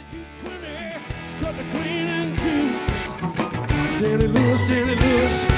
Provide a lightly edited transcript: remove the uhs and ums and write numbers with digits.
22:20, cut the queen in two. Danny Lewis, Danny Lewis.